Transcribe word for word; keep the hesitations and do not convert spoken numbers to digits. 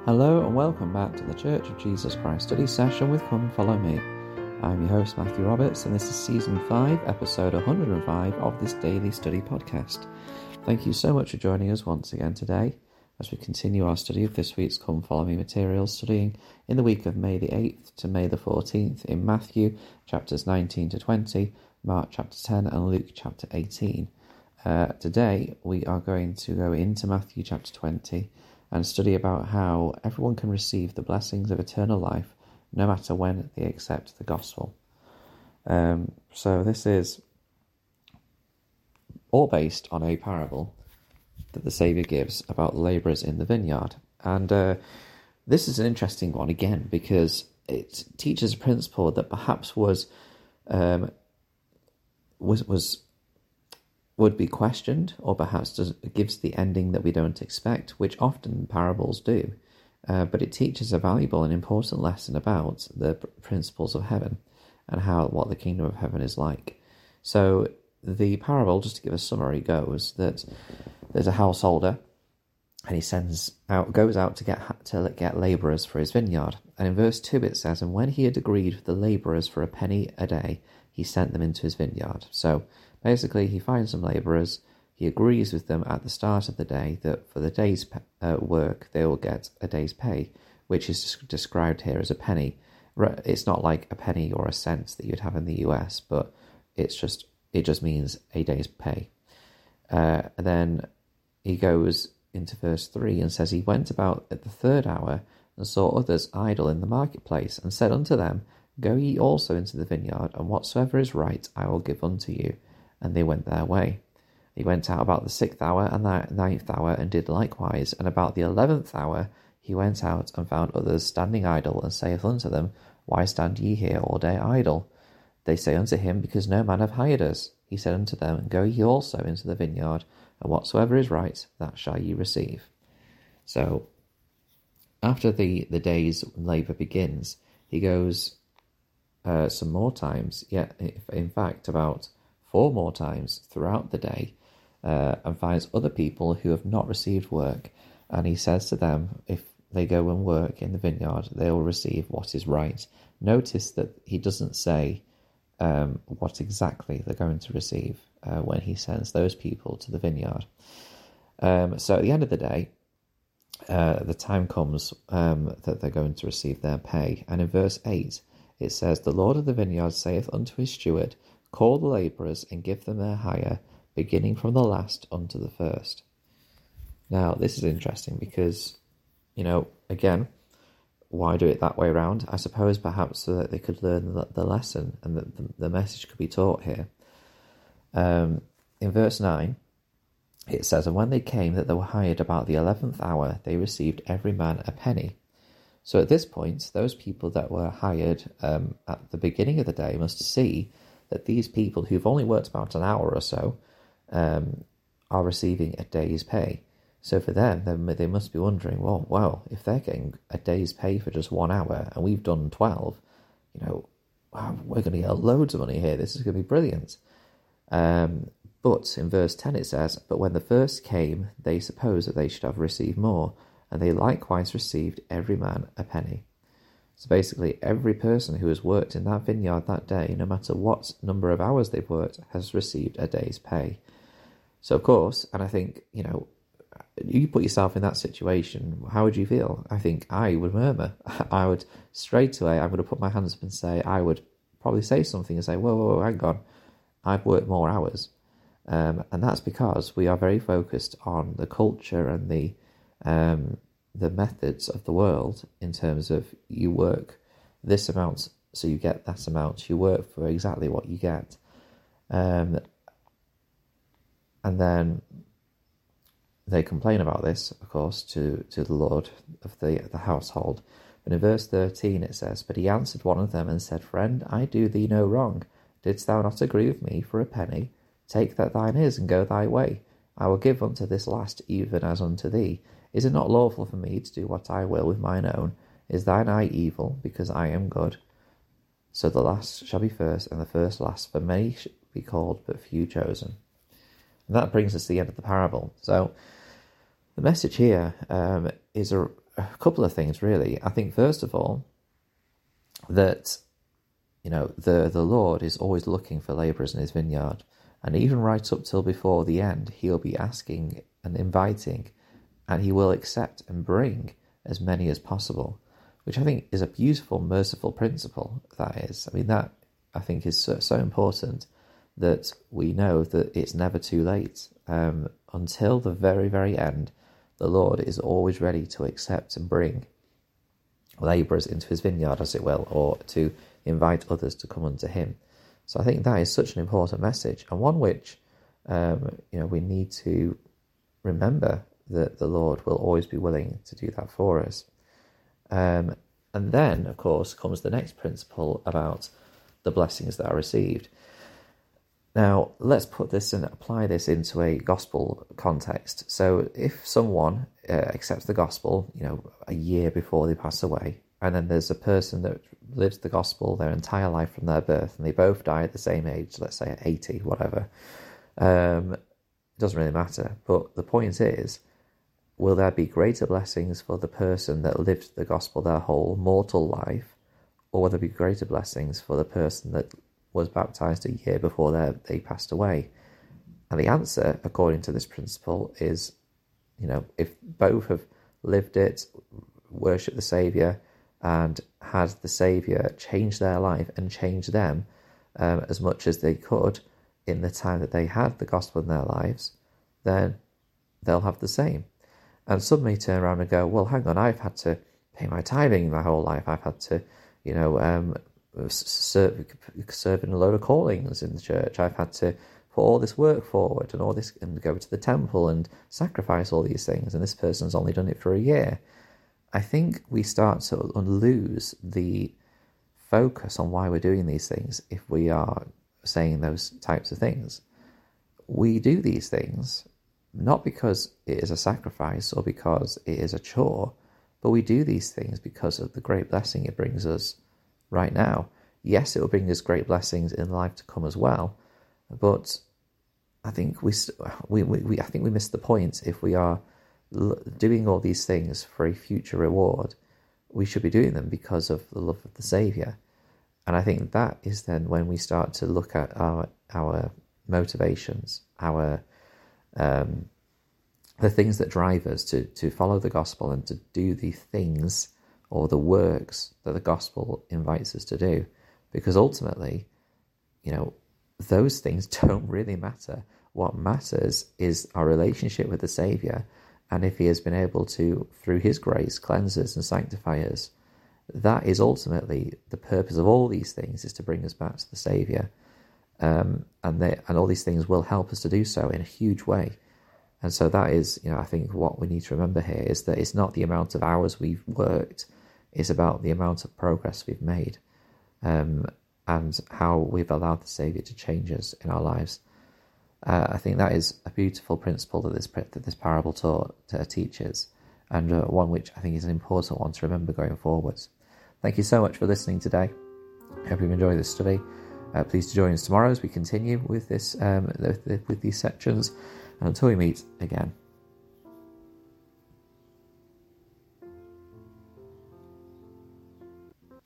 Hello and welcome back to the Church of Jesus Christ study session with Come Follow Me. I'm your host Matthew Roberts and this is Season five, Episode one hundred five of this daily study podcast. Thank you so much for joining us once again today as we continue our study of this week's Come Follow Me materials, studying in the week of May the eighth to May the fourteenth in Matthew chapters nineteen to twenty, Mark chapter ten and Luke chapter eighteen. Uh, today we are going to go into Matthew chapter twenty and study about how everyone can receive the blessings of eternal life no matter when they accept the gospel. Um, so this is all based on a parable that the Saviour gives about the labourers in the vineyard. And uh, this is an interesting one again because it teaches a principle that perhaps was um, was was would be questioned, or perhaps does, gives the ending that we don't expect, which often parables do. Uh, but it teaches a valuable and important lesson about the principles of heaven and how what the kingdom of heaven is like. So the parable, just to give a summary, goes that there's a householder, and he sends out, goes out to get to get labourers for his vineyard. And in verse two it says, "And when he had agreed with the labourers for a penny a day, he sent them into his vineyard." So basically, he finds some labourers, he agrees with them at the start of the day that for the day's uh, work they will get a day's pay, which is described here as a penny. It's not like a penny or a cent that you'd have in the U S, but it's just it just means a day's pay. Uh, and then he goes into verse three and says, "He went about at the third hour and saw others idle in the marketplace, and said unto them, Go ye also into the vineyard, and whatsoever is right I will give unto you. And they went their way. He went out about the sixth hour and the ninth hour, and did likewise. And about the eleventh hour he went out, and found others standing idle, and saith unto them, Why stand ye here all day idle? They say unto him, Because no man hath hired us. He said unto them, Go ye also into the vineyard, and whatsoever is right, that shall ye receive." So, after the, the day's labour begins, he goes uh, some more times, yet in fact about four more times throughout the day, uh, and finds other people who have not received work, and he says to them, if they go and work in the vineyard, they will receive what is right. Notice that he doesn't say um, what exactly they're going to receive uh, when he sends those people to the vineyard. Um, so at the end of the day, uh, the time comes um, that they're going to receive their pay, and in verse eight it says, "The Lord of the vineyard saith unto his steward, Call the labourers, and give them their hire, beginning from the last unto the first." Now, this is interesting because, you know, again, why do it that way around? I suppose perhaps so that they could learn the, the lesson and that the, the message could be taught here. Um, in verse nine, it says, "And when they came that they were hired about the eleventh hour, they received every man a penny." So at this point, those people that were hired um, at the beginning of the day must see that these people who've only worked about an hour or so um, are receiving a day's pay. So for them, they, they must be wondering, well, well, if they're getting a day's pay for just one hour and we've done twelve, you know, wow, we're going to get loads of money here. This is going to be brilliant. Um, but in verse ten it says, "But when the first came, they supposed that they should have received more, and they likewise received every man a penny." So basically, every person who has worked in that vineyard that day, no matter what number of hours they've worked, has received a day's pay. So of course, and I think, you know, you put yourself in that situation, how would you feel? I think I would murmur. I would straight away, I'm going to put my hands up and say, I would probably say something and say, whoa, whoa, whoa, hang on, I've worked more hours. Um, and that's because we are very focused on the culture and the um, the methods of the world in terms of you work this amount, so you get that amount. You work for exactly what you get. Um, and then they complain about this, of course, to, to the Lord of the, the household. But in verse thirteen it says, "But he answered one of them and said, Friend, I do thee no wrong. Didst thou not agree with me for a penny? Take that thine is, and go thy way. I will give unto this last even as unto thee. Is it not lawful for me to do what I will with mine own? Is thine eye evil, because I am good? So the last shall be first, and the first last, for many shall be called, but few chosen." And that brings us to the end of the parable. So the message here um, is a, a couple of things, really. I think, first of all, that, you know, the, the Lord is always looking for labourers in his vineyard. And even right up till before the end, he'll be asking and inviting, and he will accept and bring as many as possible, which I think is a beautiful, merciful principle, that is. I mean, that, I think, is so, so important, that we know that it's never too late. Um, until the very, very end, the Lord is always ready to accept and bring labourers into his vineyard, as it will, or to invite others to come unto him. So I think that is such an important message, and one which um, you know we need to remember, that the Lord will always be willing to do that for us. Um, and then, of course, comes the next principle about the blessings that are received. Now, let's put this and apply this into a gospel context. So if someone uh, accepts the gospel, you know, a year before they pass away, and then there's a person that lives the gospel their entire life from their birth, and they both die at the same age, let's say at eighty, whatever, um, it doesn't really matter. But the point is, will there be greater blessings for the person that lived the gospel their whole mortal life, or will there be greater blessings for the person that was baptized a year before they passed away? And the answer, according to this principle, is, you know, if both have lived it, worshipped the Saviour, and had the Saviour change their life and change them um, as much as they could in the time that they had the gospel in their lives, then they'll have the same. And some may turn around and go, well, hang on, I've had to pay my tithing my whole life. I've had to, you know, um, serve, serve in a load of callings in the church. I've had to put all this work forward and all this, and go to the temple and sacrifice all these things. And this person's only done it for a year. I think we start to lose the focus on why we're doing these things if we are saying those types of things. We do these things not because it is a sacrifice or because it is a chore, but we do these things because of the great blessing it brings us right now. Yes, it will bring us great blessings in life to come as well, but I think we we we, we I think we miss the point if we are doing all these things for a future reward. We should be doing them because of the love of the Saviour. And I think that is then when we start to look at our our motivations, our um, the things that drive us to, to follow the gospel and to do the things or the works that the gospel invites us to do. Because ultimately, you know, those things don't really matter. What matters is our relationship with the Saviour, and if he has been able to, through his grace, cleanse us and sanctify us. That is ultimately the purpose of all these things, is to bring us back to the Saviour. Um, and they, and all these things will help us to do so in a huge way. And so that is, you know, I think what we need to remember here is that it's not the amount of hours we've worked, it's about the amount of progress we've made, um, and how we've allowed the Saviour to change us in our lives. Uh, I think that is a beautiful principle that this that this parable taught, uh, teaches, and uh, one which I think is an important one to remember going forwards. Thank you so much for listening today. I hope you've enjoyed this study. Uh, please join us tomorrow as we continue with this um, with, with these sections. And until we meet again,